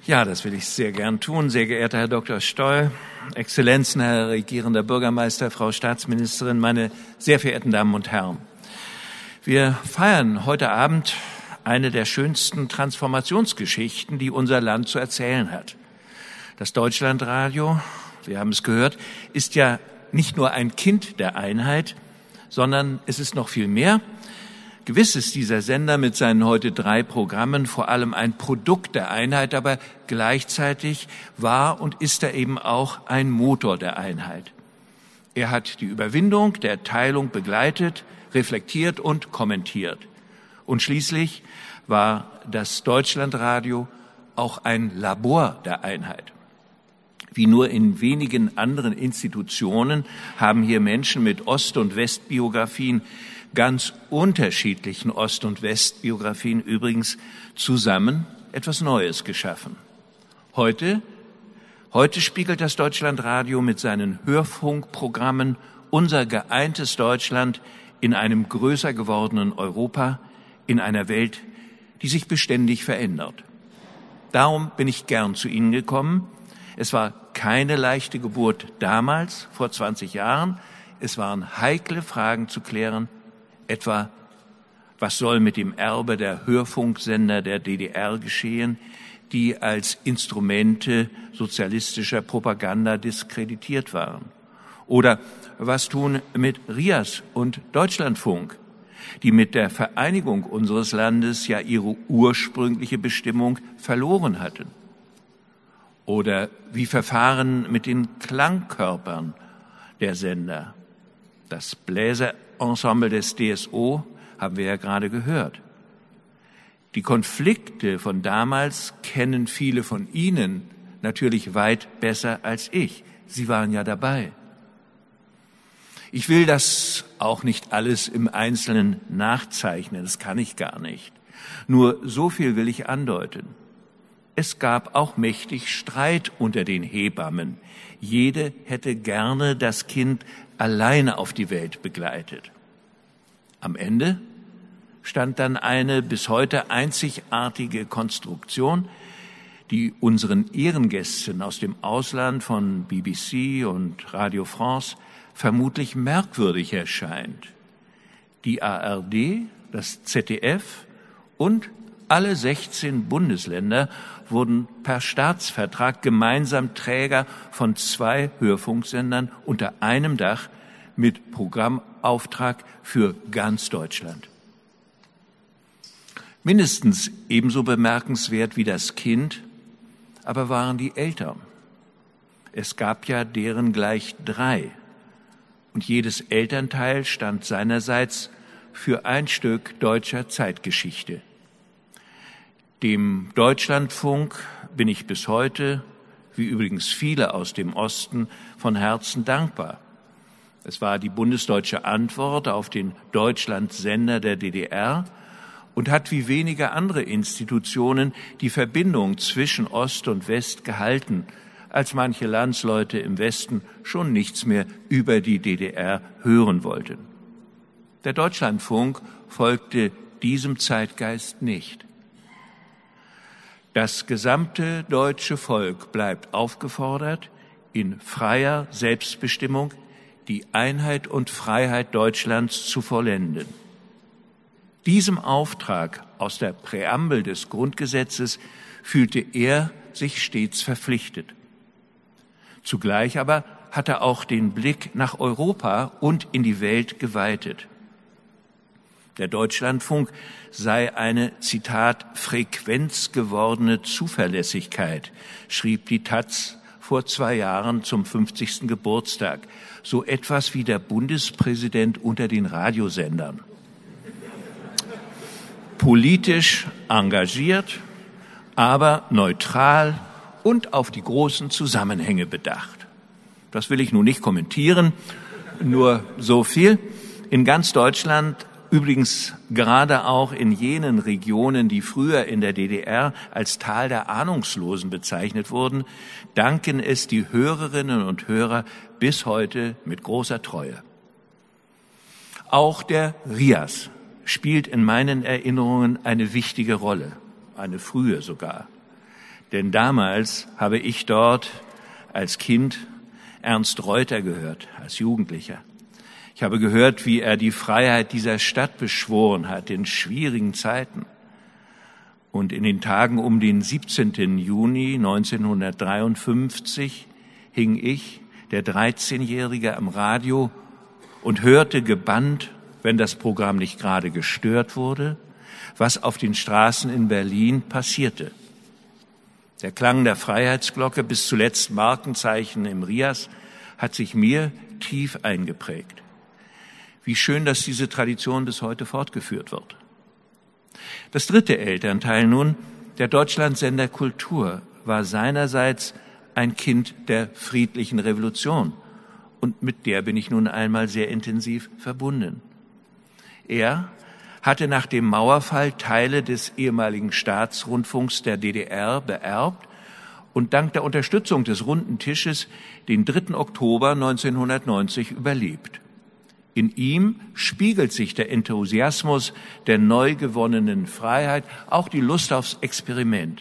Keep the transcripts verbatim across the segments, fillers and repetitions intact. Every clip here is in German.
Ja, das will ich sehr gern tun. Sehr geehrter Herr Doktor Stoll, Exzellenzen, Herr regierender Bürgermeister, Frau Staatsministerin, meine sehr verehrten Damen und Herren. Wir feiern heute Abend eine der schönsten Transformationsgeschichten, die unser Land zu erzählen hat. Das Deutschlandradio, wir haben es gehört, ist ja nicht nur ein Kind der Einheit, sondern es ist noch viel mehr. Gewiss ist dieser Sender mit seinen heute drei Programmen vor allem ein Produkt der Einheit, aber gleichzeitig war und ist er eben auch ein Motor der Einheit. Er hat die Überwindung der Teilung begleitet, reflektiert und kommentiert. Und schließlich war das Deutschlandradio auch ein Labor der Einheit. Wie nur in wenigen anderen Institutionen haben hier Menschen mit Ost- und Westbiografien, ganz unterschiedlichen Ost- und Westbiografien übrigens, zusammen etwas Neues geschaffen. Heute, heute spiegelt das Deutschlandradio mit seinen Hörfunkprogrammen unser geeintes Deutschland in einem größer gewordenen Europa, in einer Welt, die sich beständig verändert. Darum bin ich gern zu Ihnen gekommen. Es war keine leichte Geburt damals, vor zwanzig Jahren. Es waren heikle Fragen zu klären, etwa, was soll mit dem Erbe der Hörfunksender der D D R geschehen, die als Instrumente sozialistischer Propaganda diskreditiert waren? Oder was tun mit R I A S und Deutschlandfunk, die mit der Vereinigung unseres Landes ja ihre ursprüngliche Bestimmung verloren hatten? Oder wie verfahren mit den Klangkörpern der Sender? Das Bläserensemble des D S O haben wir ja gerade gehört. Die Konflikte von damals kennen viele von Ihnen natürlich weit besser als ich. Sie waren ja dabei. Ich will das auch nicht alles im Einzelnen nachzeichnen, das kann ich gar nicht. Nur so viel will ich andeuten. Es gab auch mächtig Streit unter den Hebammen. Jede hätte gerne das Kind alleine auf die Welt begleitet. Am Ende stand dann eine bis heute einzigartige Konstruktion, die unseren Ehrengästen aus dem Ausland von B B C und Radio France vermutlich merkwürdig erscheint. Die A R D, das Z D F und alle sechzehn Bundesländer wurden per Staatsvertrag gemeinsam Träger von zwei Hörfunksendern unter einem Dach mit Programmauftrag für ganz Deutschland. Mindestens ebenso bemerkenswert wie das Kind, aber waren die Eltern. Es gab ja deren gleich drei. Und jedes Elternteil stand seinerseits für ein Stück deutscher Zeitgeschichte. Dem Deutschlandfunk bin ich bis heute, wie übrigens viele aus dem Osten, von Herzen dankbar. Es war die bundesdeutsche Antwort auf den Deutschlandsender der D D R und hat wie wenige andere Institutionen die Verbindung zwischen Ost und West gehalten, als manche Landsleute im Westen schon nichts mehr über die D D R hören wollten. Der Deutschlandfunk folgte diesem Zeitgeist nicht. Das gesamte deutsche Volk bleibt aufgefordert, in freier Selbstbestimmung die Einheit und Freiheit Deutschlands zu vollenden. Diesem Auftrag aus der Präambel des Grundgesetzes fühlte er sich stets verpflichtet. Zugleich aber hat er auch den Blick nach Europa und in die Welt geweitet. Der Deutschlandfunk sei eine, Zitat, Frequenz gewordene Zuverlässigkeit, schrieb die Taz vor zwei Jahren zum fünfzigsten Geburtstag. So etwas wie der Bundespräsident unter den Radiosendern. Politisch engagiert, aber neutral und auf die großen Zusammenhänge bedacht. Das will ich nun nicht kommentieren, nur so viel. In ganz Deutschland, übrigens gerade auch in jenen Regionen, die früher in der D D R als Tal der Ahnungslosen bezeichnet wurden, danken es die Hörerinnen und Hörer bis heute mit großer Treue. Auch der R I A S spielt in meinen Erinnerungen eine wichtige Rolle, eine frühe sogar. Denn damals habe ich dort als Kind Ernst Reuter gehört, als Jugendlicher. Ich habe gehört, wie er die Freiheit dieser Stadt beschworen hat in schwierigen Zeiten. Und in den Tagen um den siebzehnten Juni neunzehnhundertdreiundfünfzig hing ich, der dreizehnjährige, am Radio und hörte gebannt, wenn das Programm nicht gerade gestört wurde, was auf den Straßen in Berlin passierte. Der Klang der Freiheitsglocke, bis zuletzt Markenzeichen im RIAS, hat sich mir tief eingeprägt. Wie schön, dass diese Tradition bis heute fortgeführt wird. Das dritte Elternteil nun, der Deutschlandsender Kultur, war seinerseits ein Kind der friedlichen Revolution. Und mit der bin ich nun einmal sehr intensiv verbunden. Er hatte nach dem Mauerfall Teile des ehemaligen Staatsrundfunks der D D R beerbt und dank der Unterstützung des Runden Tisches den dritten Oktober neunzehnhundertneunzig überlebt. In ihm spiegelt sich der Enthusiasmus der neu gewonnenen Freiheit, auch die Lust aufs Experiment.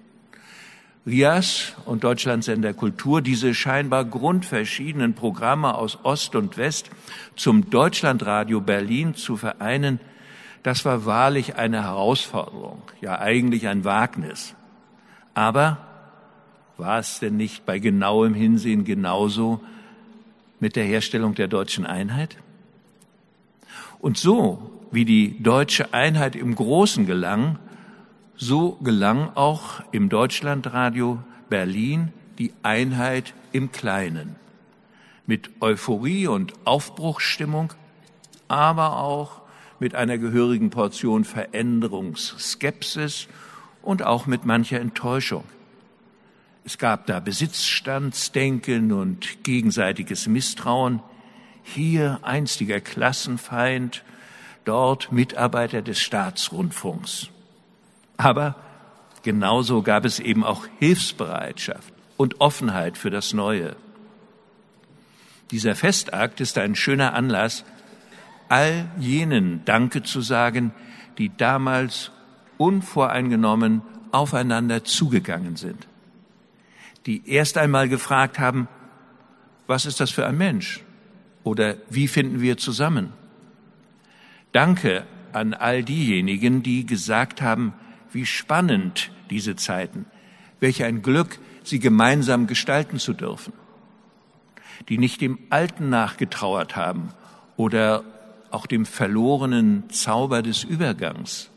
RIAS und Deutschlandsender Kultur, diese scheinbar grundverschiedenen Programme aus Ost und West zum Deutschlandradio Berlin zu vereinen, das war wahrlich eine Herausforderung, ja eigentlich ein Wagnis. Aber war es denn nicht bei genauem Hinsehen genauso mit der Herstellung der deutschen Einheit? Und so, wie die deutsche Einheit im Großen gelang, so gelang auch im Deutschlandradio Berlin die Einheit im Kleinen. Mit Euphorie und Aufbruchsstimmung, aber auch mit einer gehörigen Portion Veränderungsskepsis und auch mit mancher Enttäuschung. Es gab da Besitzstandsdenken und gegenseitiges Misstrauen. Hier einstiger Klassenfeind, dort Mitarbeiter des Staatsrundfunks. Aber genauso gab es eben auch Hilfsbereitschaft und Offenheit für das Neue. Dieser Festakt ist ein schöner Anlass, all jenen Danke zu sagen, die damals unvoreingenommen aufeinander zugegangen sind. Die erst einmal gefragt haben, was ist das für ein Mensch? Oder wie finden wir zusammen? Danke an all diejenigen, die gesagt haben, wie spannend diese Zeiten, welch ein Glück, sie gemeinsam gestalten zu dürfen. Die nicht dem Alten nachgetrauert haben oder auch dem verlorenen Zauber des Übergangs.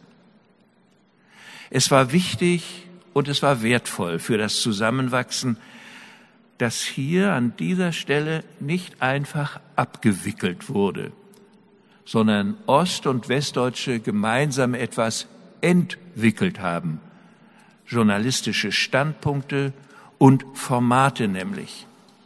Es war wichtig und es war wertvoll für das Zusammenwachsen, dass hier an dieser Stelle nicht einfach abgewickelt wurde, sondern Ost- und Westdeutsche gemeinsam etwas entwickelt haben. Journalistische Standpunkte und Formate nämlich.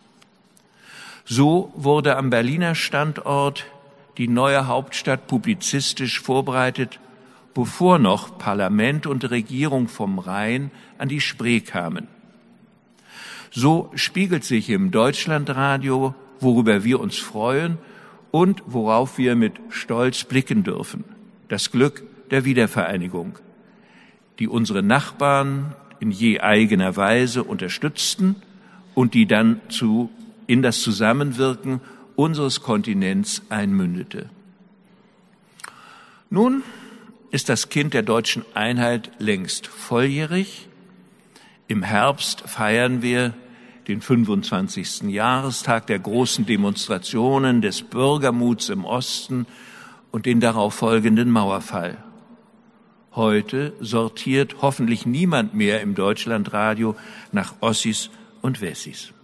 So wurde am Berliner Standort die neue Hauptstadt publizistisch vorbereitet, bevor noch Parlament und Regierung vom Rhein an die Spree kamen. So spiegelt sich im Deutschlandradio, worüber wir uns freuen und worauf wir mit Stolz blicken dürfen, das Glück der Wiedervereinigung, die unsere Nachbarn in je eigener Weise unterstützten und die dann zu, in das Zusammenwirken unseres Kontinents einmündete. Nun ist das Kind der deutschen Einheit längst volljährig. Im Herbst feiern wir den fünfundzwanzigsten Jahrestag der großen Demonstrationen des Bürgermuts im Osten und den darauf folgenden Mauerfall. Heute sortiert hoffentlich niemand mehr im Deutschlandradio nach Ossis und Wessis.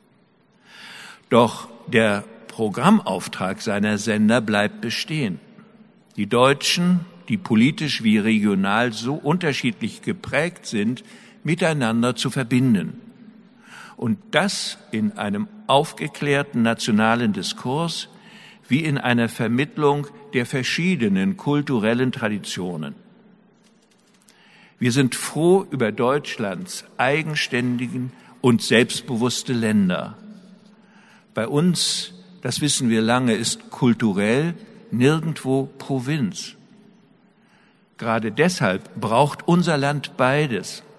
Doch der Programmauftrag seiner Sender bleibt bestehen. Die Deutschen, die politisch wie regional so unterschiedlich geprägt sind, miteinander zu verbinden. Und das in einem aufgeklärten nationalen Diskurs wie in einer Vermittlung der verschiedenen kulturellen Traditionen. Wir sind froh über Deutschlands eigenständigen und selbstbewusste Länder. Bei uns, das wissen wir lange, ist kulturell nirgendwo Provinz. Gerade deshalb braucht unser Land beides,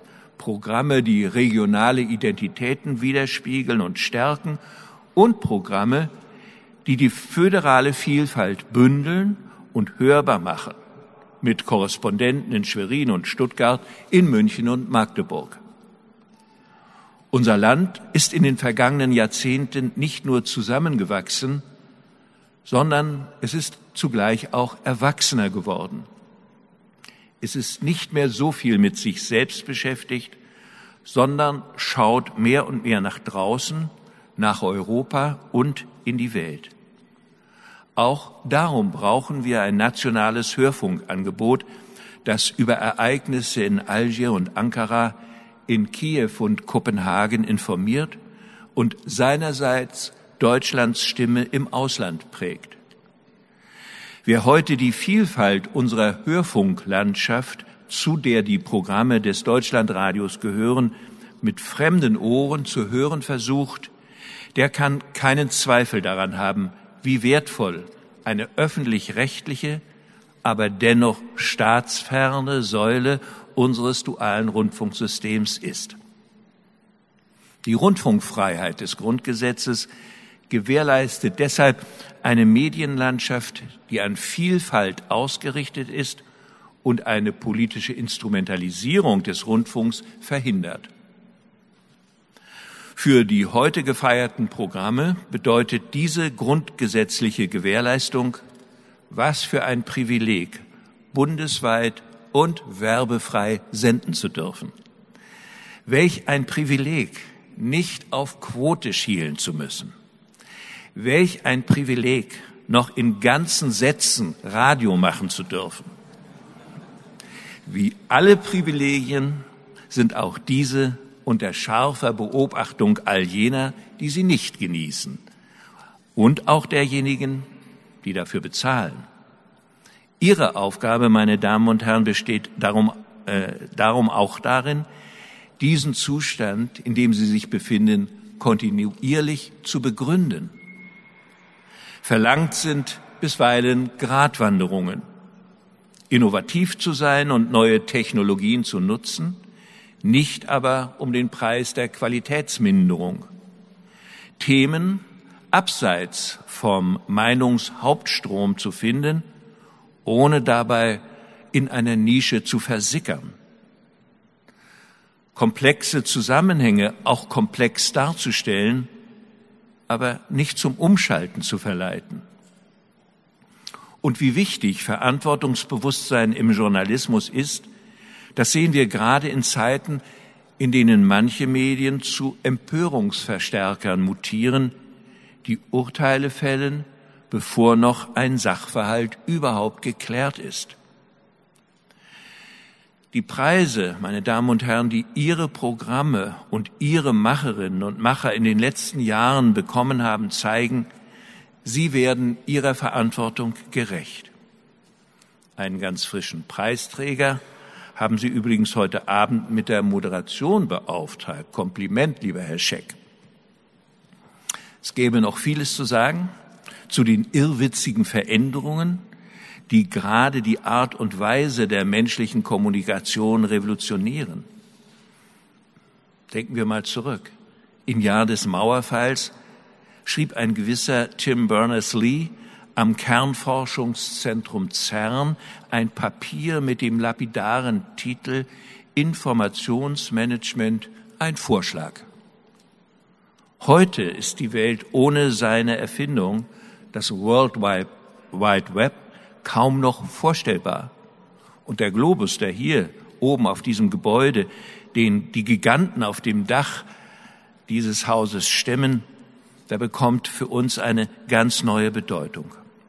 Programme, die regionale Identitäten widerspiegeln und stärken, und Programme, die die föderale Vielfalt bündeln und hörbar machen, mit Korrespondenten in Schwerin und Stuttgart, in München und Magdeburg. Unser Land ist in den vergangenen Jahrzehnten nicht nur zusammengewachsen, sondern es ist zugleich auch erwachsener geworden. Es ist nicht mehr so viel mit sich selbst beschäftigt, sondern schaut mehr und mehr nach draußen, nach Europa und in die Welt. Auch darum brauchen wir ein nationales Hörfunkangebot, das über Ereignisse in Algier und Ankara, in Kiew und Kopenhagen informiert und seinerseits Deutschlands Stimme im Ausland prägt. Wer heute die Vielfalt unserer Hörfunklandschaft, zu der die Programme des Deutschlandradios gehören, mit fremden Ohren zu hören versucht, der kann keinen Zweifel daran haben, wie wertvoll eine öffentlich-rechtliche, aber dennoch staatsferne Säule unseres dualen Rundfunksystems ist. Die Rundfunkfreiheit des Grundgesetzes gewährleistet deshalb eine Medienlandschaft, die an Vielfalt ausgerichtet ist und eine politische Instrumentalisierung des Rundfunks verhindert. Für die heute gefeierten Programme bedeutet diese grundgesetzliche Gewährleistung, was für ein Privileg, bundesweit und werbefrei senden zu dürfen. Welch ein Privileg, nicht auf Quote schielen zu müssen. Welch ein Privileg, noch in ganzen Sätzen Radio machen zu dürfen. Wie alle Privilegien sind auch diese unter scharfer Beobachtung all jener, die sie nicht genießen, und auch derjenigen, die dafür bezahlen. Ihre Aufgabe, meine Damen und Herren, besteht darum, äh, darum auch darin, diesen Zustand, in dem Sie sich befinden, kontinuierlich zu begründen. Verlangt sind bisweilen Gratwanderungen, innovativ zu sein und neue Technologien zu nutzen, nicht aber um den Preis der Qualitätsminderung. Themen abseits vom Meinungshauptstrom zu finden, ohne dabei in einer Nische zu versickern. Komplexe Zusammenhänge auch komplex darzustellen, aber nicht zum Umschalten zu verleiten. Und wie wichtig Verantwortungsbewusstsein im Journalismus ist, das sehen wir gerade in Zeiten, in denen manche Medien zu Empörungsverstärkern mutieren, die Urteile fällen, bevor noch ein Sachverhalt überhaupt geklärt ist. Die Preise, meine Damen und Herren, die Ihre Programme und Ihre Macherinnen und Macher in den letzten Jahren bekommen haben, zeigen, Sie werden Ihrer Verantwortung gerecht. Einen ganz frischen Preisträger haben Sie übrigens heute Abend mit der Moderation beauftragt. Kompliment, lieber Herr Scheck. Es gäbe noch vieles zu sagen zu den irrwitzigen Veränderungen, die gerade die Art und Weise der menschlichen Kommunikation revolutionieren. Denken wir mal zurück. Im Jahr des Mauerfalls schrieb ein gewisser Tim Berners-Lee am Kernforschungszentrum CERN ein Papier mit dem lapidaren Titel Informationsmanagement, ein Vorschlag. Heute ist die Welt ohne seine Erfindung, das World Wide Web, kaum noch vorstellbar. Und der Globus, der hier oben auf diesem Gebäude, den die Giganten auf dem Dach dieses Hauses stemmen, der bekommt für uns eine ganz neue Bedeutung.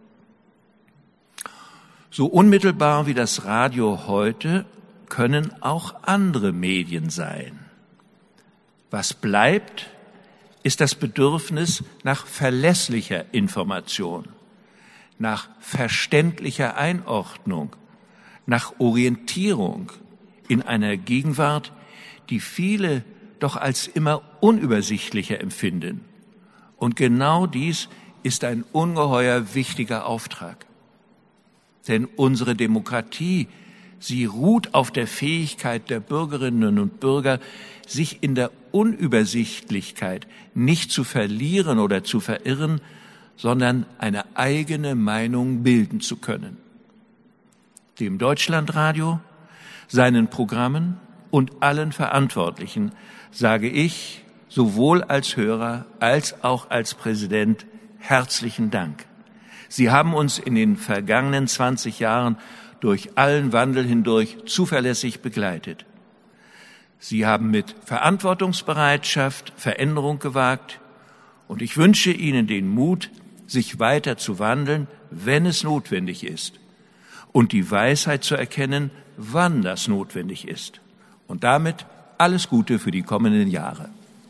So unmittelbar wie das Radio heute können auch andere Medien sein. Was bleibt, ist das Bedürfnis nach verlässlicher Information, nach verständlicher Einordnung, nach Orientierung in einer Gegenwart, die viele doch als immer unübersichtlicher empfinden. Und genau dies ist ein ungeheuer wichtiger Auftrag. Denn unsere Demokratie Sie ruht auf der Fähigkeit der Bürgerinnen und Bürger, sich in der Unübersichtlichkeit nicht zu verlieren oder zu verirren, sondern eine eigene Meinung bilden zu können. Dem Deutschlandradio, seinen Programmen und allen Verantwortlichen sage ich, sowohl als Hörer als auch als Präsident, herzlichen Dank. Sie haben uns in den vergangenen zwanzig Jahren durch allen Wandel hindurch zuverlässig begleitet. Sie haben mit Verantwortungsbereitschaft Veränderung gewagt und ich wünsche Ihnen den Mut, sich weiter zu wandeln, wenn es notwendig ist und die Weisheit zu erkennen, wann das notwendig ist. Und damit alles Gute für die kommenden Jahre.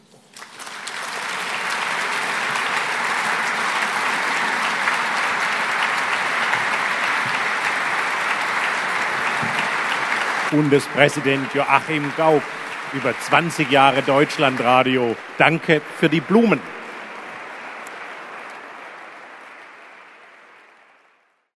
Bundespräsident Joachim Gauck, über zwanzig Jahre Deutschlandradio. Danke für die Blumen.